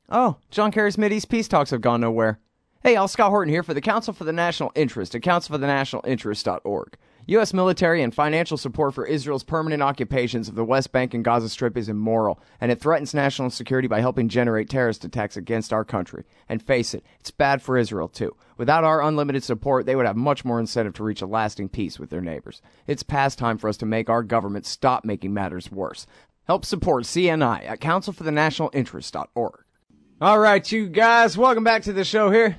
Oh, John Kerry's Mideast peace talks have gone nowhere. Hey, Al Scott Horton here for the Council for the National Interest at councilforthenationalinterest.org. U.S. military and financial support for Israel's permanent occupations of the West Bank and Gaza Strip is immoral, and it threatens national security by helping generate terrorist attacks against our country. And face it, it's bad for Israel, too. Without our unlimited support, they would have much more incentive to reach a lasting peace with their neighbors. It's past time for us to make our government stop making matters worse. Help support CNI at councilforthenationalinterest.org. All right, you guys, welcome back to the show here.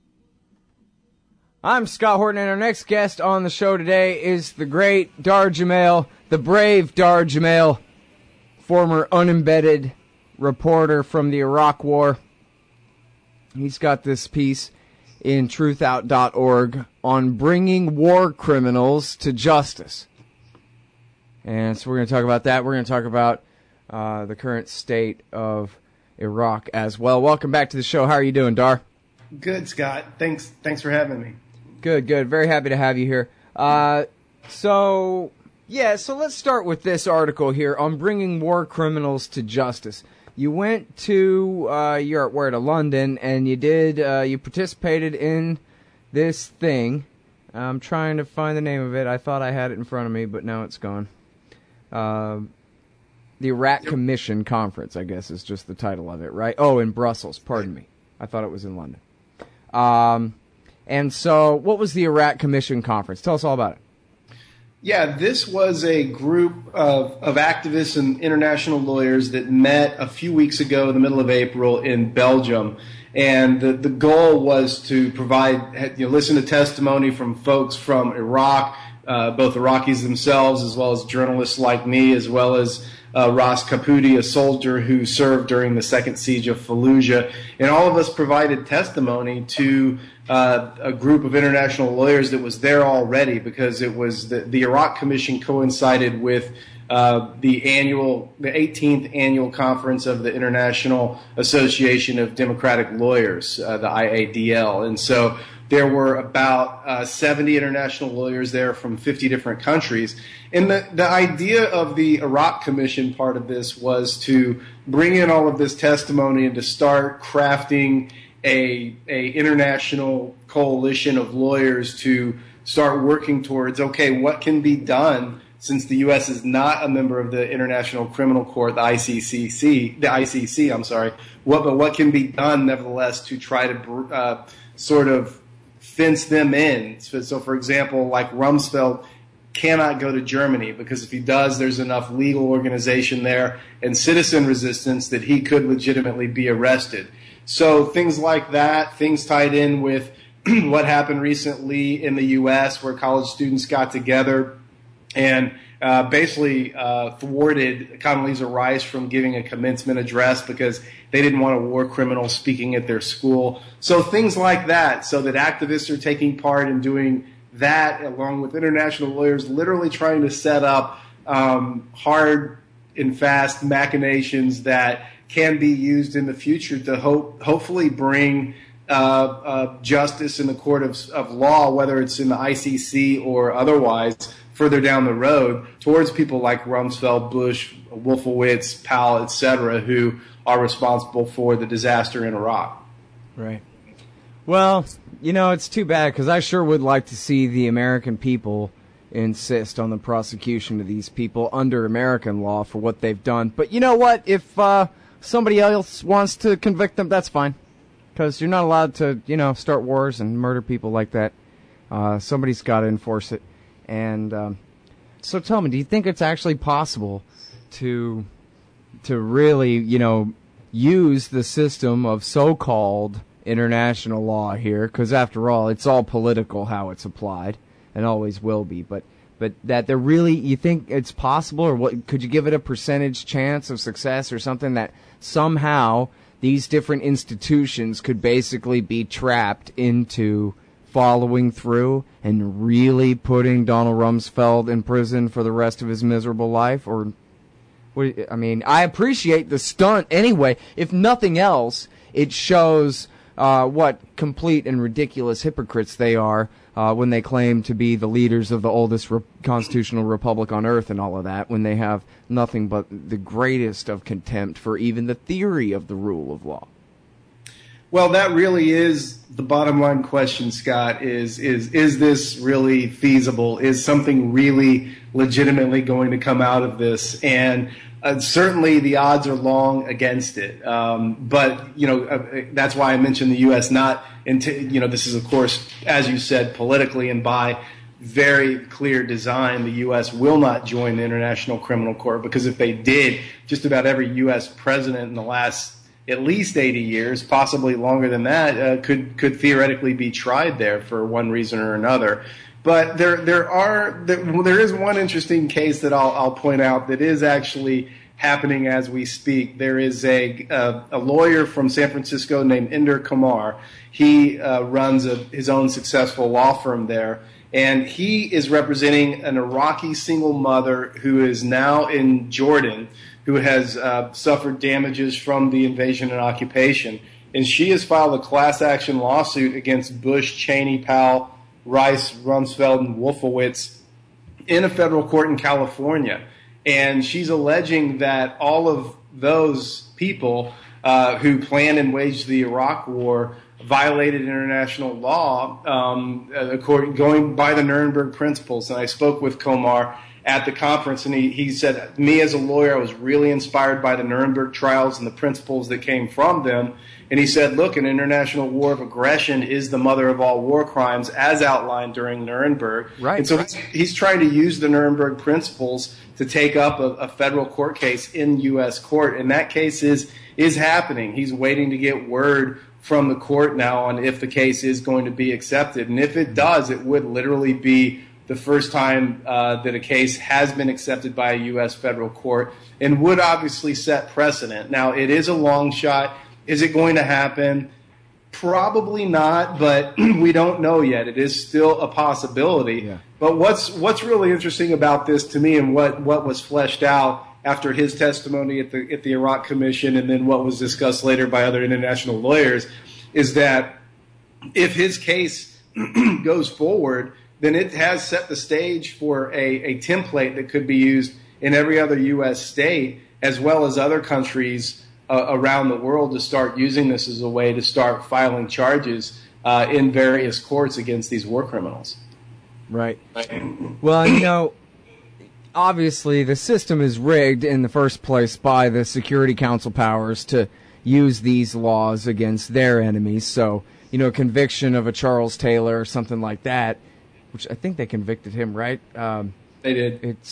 I'm Scott Horton, and our next guest on the show today is the great Dar Jamail, the brave Dar Jamail, former unembedded reporter from the Iraq War. He's got this piece in truthout.org on bringing war criminals to justice. And so we're going to talk about that. We're going to talk about the current state of Iraq as well. Welcome back to the show. How are you doing, Dar? Good, Scott. Thanks for having me. Good. Very happy to have you here. So let's start with this article here on bringing war criminals to justice. You went to to London, and you participated in this thing. I'm trying to find the name of it. I thought I had it in front of me, but now it's gone. The Iraq Commission Conference, I guess, is just the title of it, right? Oh, in Brussels. Pardon me. I thought it was in London. And so, what was the Iraq Commission Conference? Tell us all about it. Yeah, this was a group of activists and international lawyers that met a few weeks ago in the middle of April in Belgium. And the goal was to listen to testimony from folks from Iraq, both Iraqis themselves, as well as journalists like me, as well as Ras Kapudi, a soldier who served during the second siege of Fallujah. And all of us provided testimony to a group of international lawyers that was there already, because it was the Iraq Commission coincided with the 18th annual conference of the International Association of Democratic Lawyers, the IADL. And so there were about 70 international lawyers there from 50 different countries. And the idea of the Iraq Commission part of this was to bring in all of this testimony and to start crafting a international coalition of lawyers to start working towards, okay, what can be done since the U.S. is not a member of the International Criminal Court, the ICC, I'm sorry. What can be done, nevertheless, to try to sort of fence them in? So, for example, like Rumsfeld cannot go to Germany, because if he does, there's enough legal organization there and citizen resistance that he could legitimately be arrested. So things like that, things tied in with what happened recently in the U.S., where college students got together and basically thwarted Condoleezza Rice from giving a commencement address because they didn't want a war criminal speaking at their school. So things like that, so that activists are taking part in doing that, along with international lawyers literally trying to set up hard and fast machinations that can be used in the future to hopefully bring justice in the court of law, whether it's in the ICC or otherwise, further down the road, towards people like Rumsfeld, Bush, Wolfowitz, Powell, etc., who are responsible for the disaster in Iraq. Right. Well, it's too bad, because I sure would like to see the American people insist on the prosecution of these people under American law for what they've done. But you know what? If somebody else wants to convict them, that's fine, because you're not allowed to, start wars and murder people like that. Somebody's got to enforce it. And so tell me, do you think it's actually possible to really, use the system of so-called international law here? Because after all, it's all political how it's applied, and always will be. But that there really, you think it's possible, or what? Could you give it a percentage chance of success or something, that somehow these different institutions could basically be trapped into following through and really putting Donald Rumsfeld in prison for the rest of his miserable life? Or, I appreciate the stunt anyway. If nothing else, it shows what complete and ridiculous hypocrites they are when they claim to be the leaders of the oldest constitutional republic on earth and all of that, when they have nothing but the greatest of contempt for even the theory of the rule of law. Well, that really is the bottom line question, Scott, is this really feasible? Is something really legitimately going to come out of this? And certainly the odds are long against it. But, that's why I mentioned the U.S. This is, of course, as you said, politically and by very clear design, the U.S. will not join the International Criminal Court, because if they did, just about every U.S. president in the last at least 80 years, possibly longer than that, could theoretically be tried there for one reason or another. But there is one interesting case that I'll point out that is actually happening as we speak. There is a lawyer from San Francisco named Inder Kumar. He runs his own successful law firm there, and he is representing an Iraqi single mother who is now in Jordan, who has suffered damages from the invasion and occupation. And she has filed a class action lawsuit against Bush, Cheney, Powell, Rice, Rumsfeld, and Wolfowitz in a federal court in California. And she's alleging that all of those people who planned and waged the Iraq war violated international law, going by the Nuremberg principles. And I spoke with Kumar at the conference, and he said, me as a lawyer, I was really inspired by the Nuremberg trials and the principles that came from them. And he said, look, an international war of aggression is the mother of all war crimes, as outlined during Nuremberg. Right. And so he's trying to use the Nuremberg principles to take up a federal court case in U.S. court. And that case is happening. He's waiting to get word from the court now on if the case is going to be accepted. And if it does, it would literally be the first time that a case has been accepted by a U.S. federal court, and would obviously set precedent. Now, it is a long shot. Is it going to happen? Probably not, but we don't know yet. It is still a possibility. Yeah. But what's really interesting about this to me, and what was fleshed out after his testimony at the Iraq Commission, and then what was discussed later by other international lawyers, is that if his case goes forward, then it has set the stage for a template that could be used in every other U.S. state, as well as other countries around the world, to start using this as a way to start filing charges in various courts against these war criminals. Right. Well, obviously the system is rigged in the first place by the Security Council powers to use these laws against their enemies. So, conviction of a Charles Taylor or something like that, which I think they convicted him, right? They did. It's,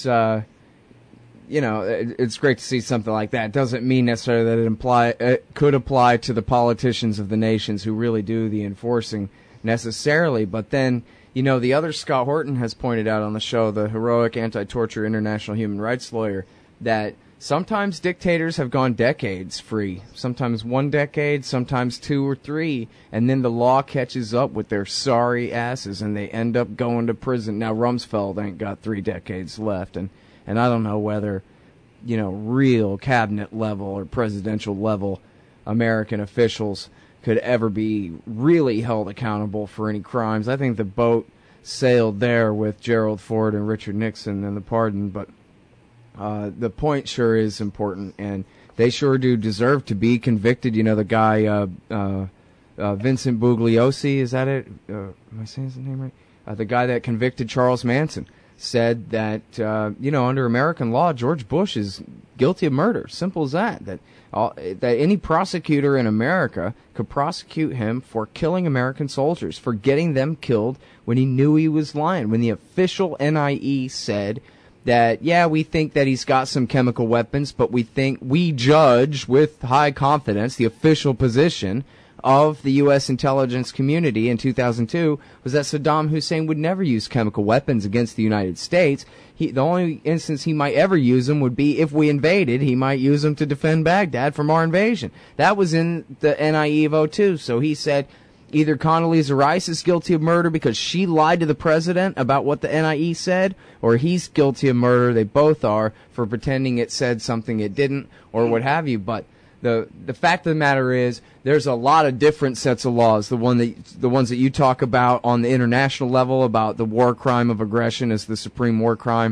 it's great to see something like that. Doesn't mean necessarily that it could apply to the politicians of the nations who really do the enforcing necessarily. But then, the other Scott Horton has pointed out on the show, the heroic anti-torture international human rights lawyer, that sometimes dictators have gone decades free, sometimes 1 decade, sometimes 2 or 3, and then the law catches up with their sorry asses and they end up going to prison. Now, Rumsfeld ain't got 3 decades left, and I don't know whether, real cabinet level or presidential level American officials could ever be really held accountable for any crimes. I think the boat sailed there with Gerald Ford and Richard Nixon and the pardon, but the point sure is important, and they sure do deserve to be convicted. The guy, Vincent Bugliosi, is that it? Am I saying his name right? The guy that convicted Charles Manson said that, under American law, George Bush is guilty of murder. Simple as that. That any prosecutor in America could prosecute him for killing American soldiers, for getting them killed when he knew he was lying. When the official NIE said that, we think that he's got some chemical weapons, but we judge with high confidence the official position of the U.S. intelligence community in 2002 was that Saddam Hussein would never use chemical weapons against the United States. The only instance he might ever use them would be if we invaded. He might use them to defend Baghdad from our invasion. That was in the NIE of 02. So he said either Condoleezza Rice is guilty of murder because she lied to the president about what the NIE said, or he's guilty of murder. They both are, for pretending it said something it didn't, or what have you. But the fact of the matter is, there's a lot of different sets of laws. The ones that you talk about on the international level, about the war crime of aggression as the supreme war crime,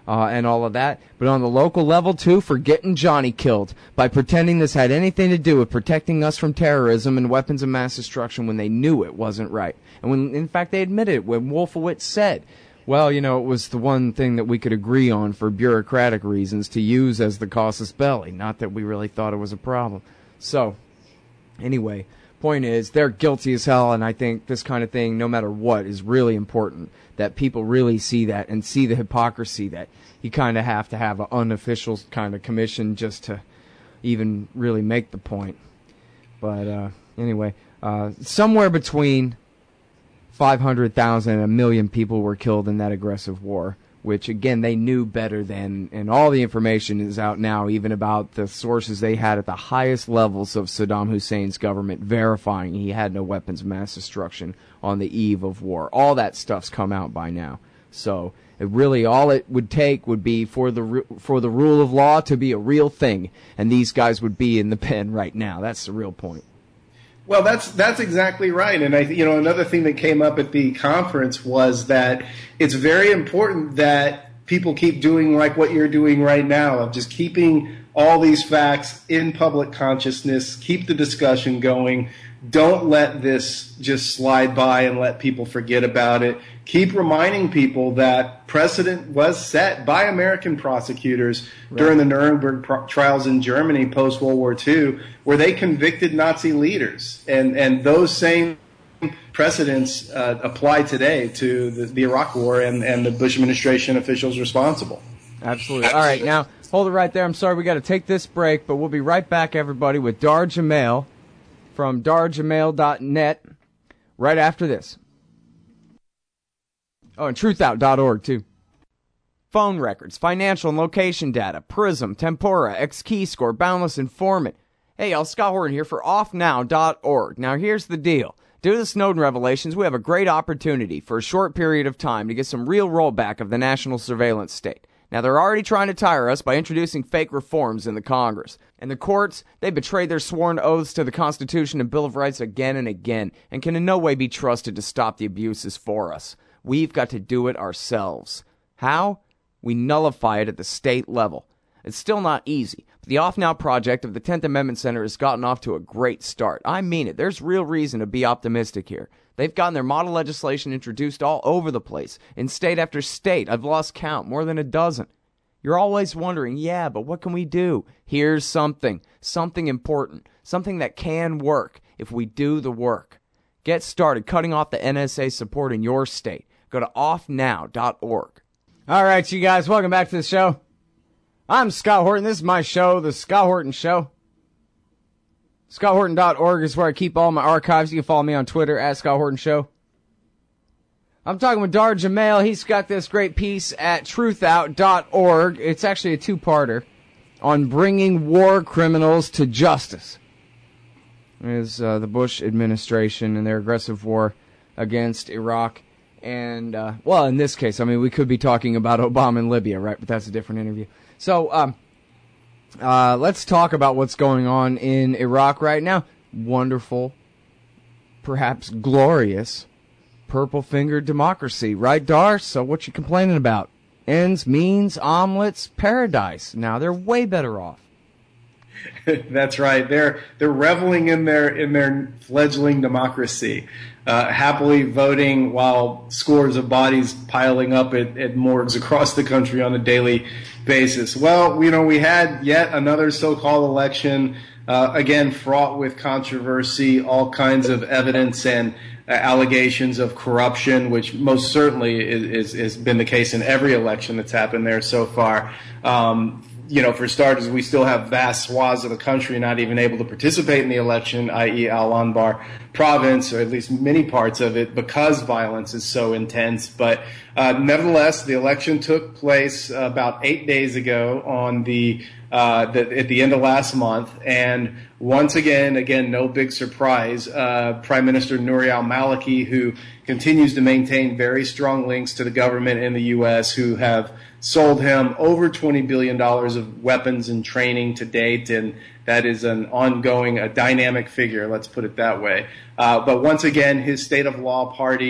and all of that. But on the local level, too, for getting Johnny killed by pretending this had anything to do with protecting us from terrorism and weapons of mass destruction when they knew it wasn't right. And when, in fact, they admitted it, when Wolfowitz said, well, you know, it was the one thing that we could agree on for bureaucratic reasons to use as the casus belli, not that we really thought it was a problem. So, anyway, point is, they're guilty as hell, and I think this kind of thing, no matter what, is really important, that people really see that and see the hypocrisy that you kind of have to have an unofficial kind of commission just to even really make the point. But anyway, somewhere between 500,000 and 1 million people were killed in that aggressive war, which, again, they knew better than, and all the information is out now, even about the sources they had at the highest levels of Saddam Hussein's government verifying he had no weapons of mass destruction on the eve of war. All that stuff's come out by now. So it really, all it would take would be for the rule of law to be a real thing, and these guys would be in the pen right now. That's the real point. Well, that's exactly right. And another thing that came up at the conference was that it's very important that people keep doing like what you're doing right now, of just keeping all these facts in public consciousness, keep the discussion going. Don't let this just slide by and let people forget about it. Keep reminding people that precedent was set by American prosecutors during the Nuremberg trials in Germany post-World War II, where they convicted Nazi leaders. And those same precedents apply today to the Iraq War and the Bush administration officials responsible. Absolutely. All right, now, hold it right there. I'm sorry we got to take this break, but we'll be right back, everybody, with Dar Jamail from darjamail.net right after this. Oh, and truthout.org, too. Phone records, financial and location data, Prism, Tempora, Xkeyscore, Boundless Informant. Hey, y'all, Scott Horton here for offnow.org. Now, here's the deal. Due to the Snowden revelations, we have a great opportunity for a short period of time to get some real rollback of the national surveillance state. Now, they're already trying to tire us by introducing fake reforms in the Congress. And the courts, they betrayed their sworn oaths to the Constitution and Bill of Rights again and again, and can in no way be trusted to stop the abuses for us. We've got to do it ourselves. How? We nullify it at the state level. It's still not easy, but the Off Now project of the 10th Amendment Center has gotten off to a great start. I mean it. There's real reason to be optimistic here. They've gotten their model legislation introduced all over the place, in state after state. I've lost count, more than a dozen. You're always wondering, yeah, but what can we do? Here's something important, something that can work if we do the work. Get started cutting off the NSA support in your state. Go to offnow.org. All right, you guys, welcome back to the show. I'm Scott Horton. This is my show, The Scott Horton Show. ScottHorton.org is where I keep all my archives. You can follow me on Twitter, at Scott Horton Show. I'm talking with Dar Jamail. He's got this great piece at truthout.org. It's actually a two-parter on bringing war criminals to justice. It is the Bush administration and their aggressive war against Iraq. And, well, in this case, I mean, we could be talking about Obama and Libya, right? But that's a different interview. So, let's talk about what's going on in Iraq right now. Wonderful, perhaps glorious, purple-fingered democracy, right, Dar? So what you complaining about? Ends, means, omelets, paradise. Now they're way better off. That's right. They're reveling in their fledgling democracy, happily voting while scores of bodies piling up at morgues across the country on a daily basis. Well, we had yet another so-called election, again fraught with controversy, all kinds of evidence and allegations of corruption, which most certainly has been the case in every election that's happened there so far. For starters, we still have vast swaths of the country not even able to participate in the election, i.e. Al-Anbar province, or at least many parts of it, because violence is so intense. But nevertheless, the election took place about 8 days ago on at the end of last month. And once again, no big surprise, Prime Minister Nouri al-Maliki, who continues to maintain very strong links to the government in the U.S., who have sold him over $20 billion of weapons and training to date, and that is an ongoing, a dynamic figure, let's put it that way. But once again, his State of Law party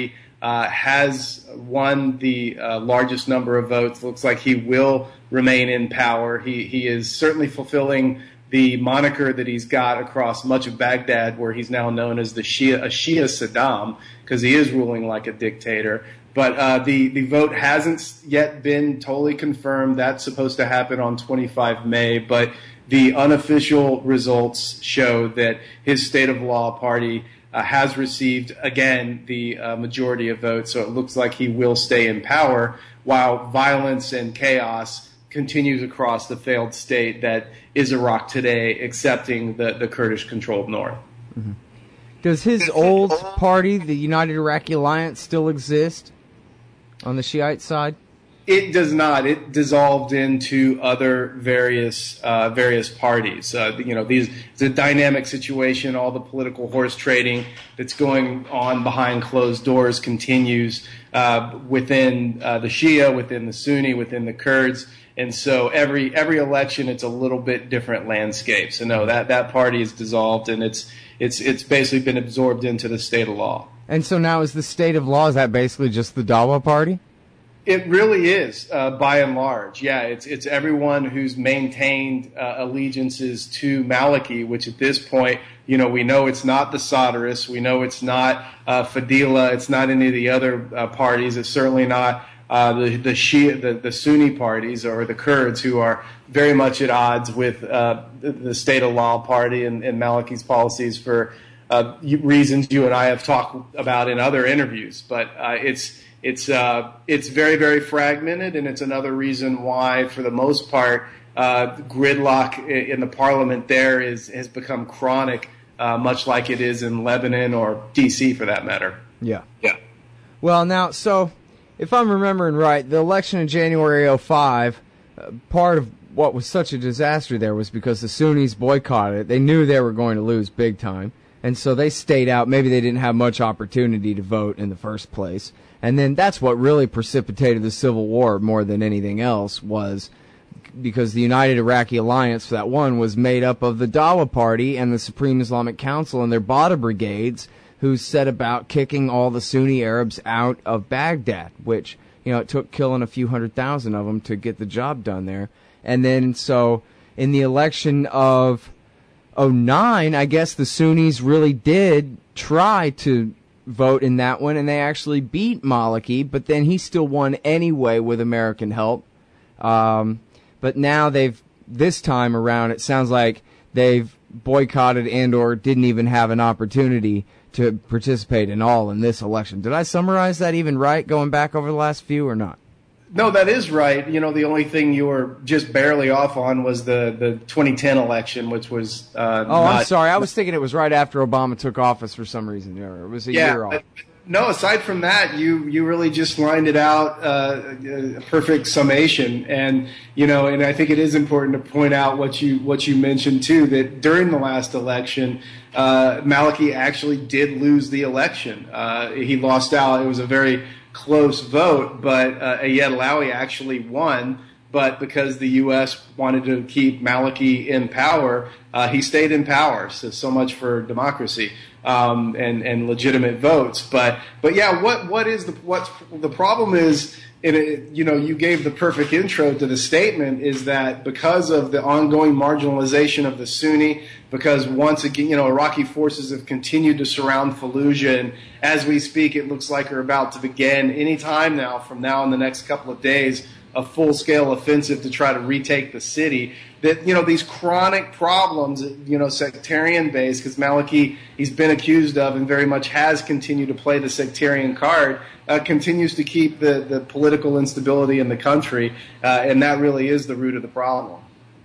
has won the largest number of votes. Looks like he will remain in power. He is certainly fulfilling the moniker that he's got across much of Baghdad, where he's now known as a Shia Saddam, because he is ruling like a dictator. But the vote hasn't yet been totally confirmed. That's supposed to happen on 25 May. But the unofficial results show that his State of Law party has received, again, the majority of votes. So it looks like he will stay in power, while violence and chaos continues across the failed state that is Iraq today, excepting the Kurdish-controlled north. Mm-hmm. Does his old party, the United Iraqi Alliance, still exist on the Shiite side? It does not. It dissolved into other various parties. It's a dynamic situation. All the political horse trading that's going on behind closed doors continues within the Shia, within the Sunni, within the Kurds. And so every election, it's a little bit different landscape. So no, that party is dissolved, and it's basically been absorbed into the State of Law. And so now is the State of Law, is that basically just the Dawa party? It really is, by and large. Yeah, it's everyone who's maintained allegiances to Maliki, which at this point, we know it's not the Sadrists, we know it's not Fadila, it's not any of the other parties, it's certainly not the Shia, the Sunni parties or the Kurds, who are very much at odds with the State of Law party and Maliki's policies for reasons you and I have talked about in other interviews. But it's very, very fragmented, and it's another reason why, for the most part, gridlock in the parliament there has become chronic, much like it is in Lebanon or D.C. for that matter. Yeah. Well, now, so if I'm remembering right, the election in January 2005, part of what was such a disaster there was because the Sunnis boycotted it. They knew they were going to lose big time, and so they stayed out. Maybe they didn't have much opportunity to vote in the first place. And then that's what really precipitated the Civil War more than anything else, was because the United Iraqi Alliance, for that one, was made up of the Dawa Party and the Supreme Islamic Council and their Bada brigades, who set about kicking all the Sunni Arabs out of Baghdad, which, it took killing a few 100,000 of them to get the job done there. And then, so, in the election of 2009, I guess the Sunnis really did try to vote in that one, and they actually beat Maliki, but then he still won anyway with American help. But now this time around, it sounds like they've boycotted and or didn't even have an opportunity to participate in this election. Did I summarize that even right, going back over the last few, or not? No, that is right. The only thing you were just barely off on was the 2010 election, which was I'm sorry. I was thinking it was right after Obama took office for some reason. It was a year off. No, aside from that, you really just lined it out, a perfect summation. And, and I think it is important to point out what you mentioned too, that during the last election, Maliki actually did lose the election. He lost out. It was a very close vote, but Ayed Alawi actually won. But because the U.S. wanted to keep Maliki in power, he stayed in power. So much for democracy and legitimate votes. But yeah, what's the problem is, you gave the perfect intro to the statement, is that because of the ongoing marginalization of the Sunni, because once again, Iraqi forces have continued to surround Fallujah, and as we speak, it looks like we're about to begin any time now, from now in the next couple of days, a full-scale offensive to try to retake the city. That, these chronic problems, sectarian based, because Maliki, he's been accused of and very much has continued to play the sectarian card, continues to keep the political instability in the country, and that really is the root of the problem.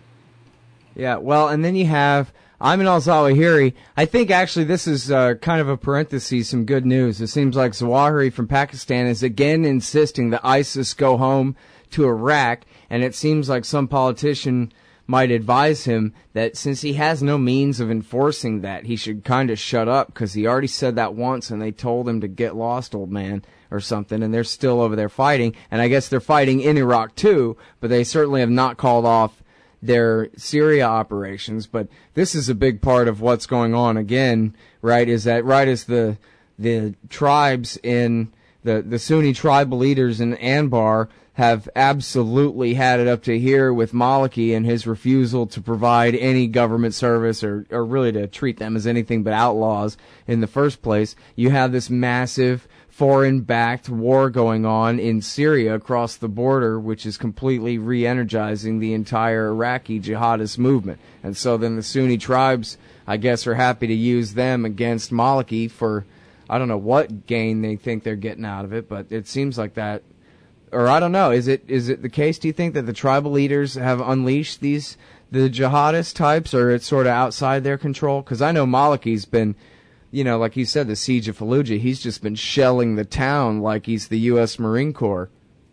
Yeah, well, and then you have Ayman al-Zawahiri. I think actually this is kind of a parenthesis, some good news. It seems like Zawahiri from Pakistan is again insisting that ISIS go home to Iraq, and it seems like some politician might advise him that since he has no means of enforcing that, he should kind of shut up, because he already said that once and they told him to get lost, old man, or something, and they're still over there fighting. And I guess they're fighting in Iraq too, but they certainly have not called off their Syria operations. But this is a big part of what's going on again, right, is that right as the tribes in the Sunni tribal leaders in Anbar have absolutely had it up to here with Maliki and his refusal to provide any government service or really to treat them as anything but outlaws in the first place. You have this massive foreign-backed war going on in Syria across the border, which is completely re-energizing the entire Iraqi jihadist movement. And so then the Sunni tribes, I guess, are happy to use them against Maliki for, I don't know what gain they think they're getting out of it, but it seems like that. Or I don't know, is it the case, do you think, that the tribal leaders have unleashed the jihadist types, or it's sort of outside their control? Because I know Maliki's been, like you said, the siege of Fallujah, he's just been shelling the town like he's the U.S. Marine Corps.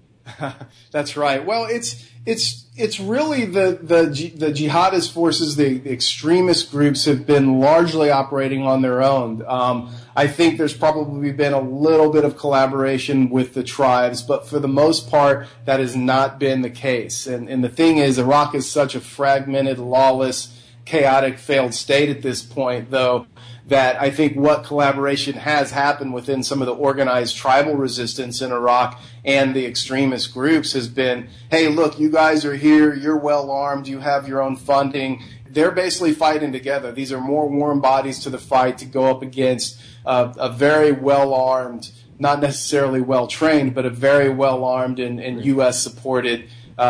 That's right. Well, it's really the jihadist forces, the extremist groups have been largely operating on their own. I think there's probably been a little bit of collaboration with the tribes, but for the most part, that has not been the case. And the thing is, Iraq is such a fragmented, lawless, chaotic, failed state at this point, though, that I think what collaboration has happened within some of the organized tribal resistance in Iraq and the extremist groups has been, hey, look, you guys are here, you're well armed, you have your own funding. They're basically fighting together. These are more warm bodies to the fight to go up against a very well-armed, not necessarily well-trained, but a very well-armed and U.S.-supported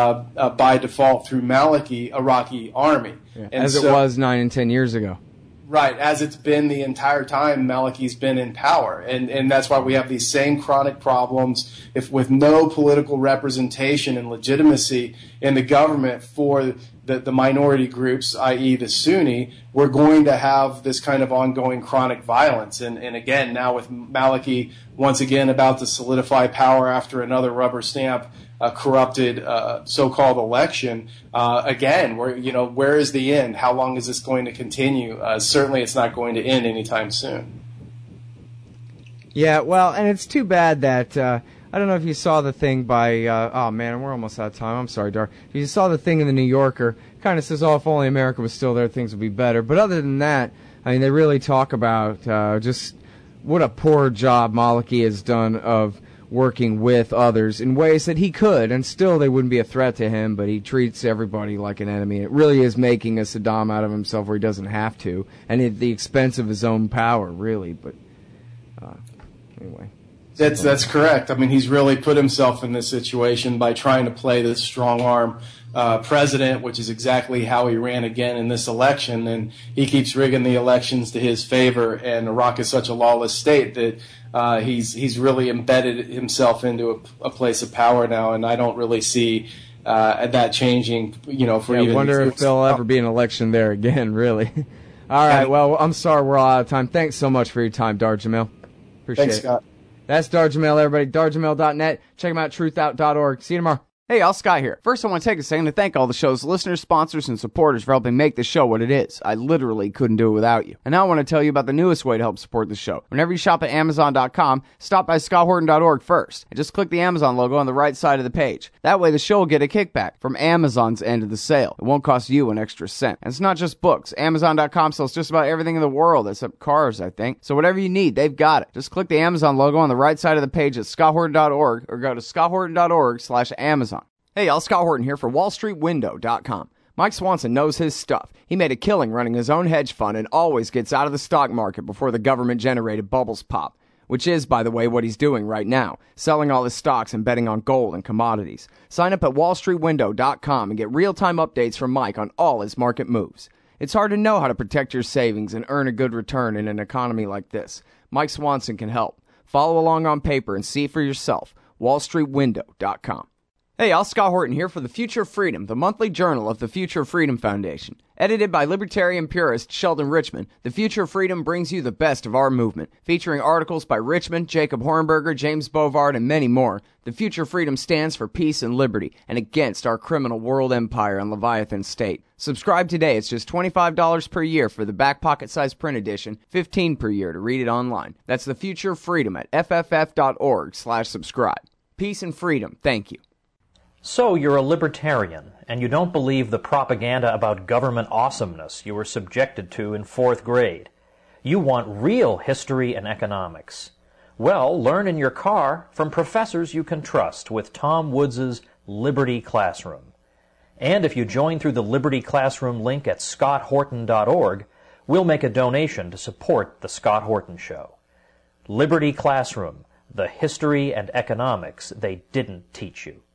by default through Maliki Iraqi army. Yeah, as it was 9 and 10 years ago. Right, as it's been the entire time Maliki's been in power. And that's why we have these same chronic problems with no political representation and legitimacy in the government for the minority groups, i.e. the Sunni. We're going to have this kind of ongoing chronic violence. And again, now with Maliki once again about to solidify power after another rubber stamp corrupted so-called election. Again, where is the end? How long is this going to continue? Certainly it's not going to end anytime soon. Yeah, well, and it's too bad that, I don't know if you saw the thing by, oh man, we're almost out of time. I'm sorry, Dar. If you saw the thing in the New Yorker, kind of says, oh, if only America was still there, things would be better. But other than that, I mean, they really talk about just what a poor job Maliki has done of working with others in ways that he could, and still they wouldn't be a threat to him, but he treats everybody like an enemy. It really is making a Saddam out of himself where he doesn't have to, and at the expense of his own power, really. But anyway. That's correct. I mean, he's really put himself in this situation by trying to play this strong-arm president, which is exactly how he ran again in this election, and he keeps rigging the elections to his favor, and Iraq is such a lawless state that he's really embedded himself into a place of power now, and I don't really see that changing, for even... I wonder if there'll ever be an election there again, really. All right, well, I'm sorry we're all out of time. Thanks so much for your time, Dar Jamil. Appreciate it. Thanks, Scott. That's Dar Jamil, everybody. DarJamil.net. Check him out, truthout.org. See you tomorrow. Hey, y'all, Scott here. First, I want to take a second to thank all the show's listeners, sponsors, and supporters for helping make this show what it is. I literally couldn't do it without you. And now I want to tell you about the newest way to help support the show. Whenever you shop at Amazon.com, stop by ScottHorton.org first, and just click the Amazon logo on the right side of the page. That way the show will get a kickback from Amazon's end of the sale. It won't cost you an extra cent. And it's not just books. Amazon.com sells just about everything in the world, except cars, I think. So whatever you need, they've got it. Just click the Amazon logo on the right side of the page at ScottHorton.org, or go to ScottHorton.org/Amazon. Hey, y'all, Scott Horton here for WallStreetWindow.com. Mike Swanson knows his stuff. He made a killing running his own hedge fund and always gets out of the stock market before the government-generated bubbles pop, which is, by the way, what he's doing right now, selling all his stocks and betting on gold and commodities. Sign up at WallStreetWindow.com and get real-time updates from Mike on all his market moves. It's hard to know how to protect your savings and earn a good return in an economy like this. Mike Swanson can help. Follow along on paper and see for yourself. WallStreetWindow.com. Hey, y'all, Scott Horton here for The Future of Freedom, the monthly journal of the Future of Freedom Foundation. Edited by libertarian purist Sheldon Richman, The Future of Freedom brings you the best of our movement. Featuring articles by Richman, Jacob Hornberger, James Bovard, and many more, The Future of Freedom stands for peace and liberty and against our criminal world empire and Leviathan state. Subscribe today. It's just $25 per year for the back pocket-sized print edition, $15 per year to read it online. That's The Future of Freedom at fff.org/subscribe. Peace and freedom. Thank you. So you're a libertarian, and you don't believe the propaganda about government awesomeness you were subjected to in 4th grade. You want real history and economics. Well, learn in your car from professors you can trust with Tom Woods' Liberty Classroom. And if you join through the Liberty Classroom link at scotthorton.org, we'll make a donation to support The Scott Horton Show. Liberty Classroom, the history and economics they didn't teach you.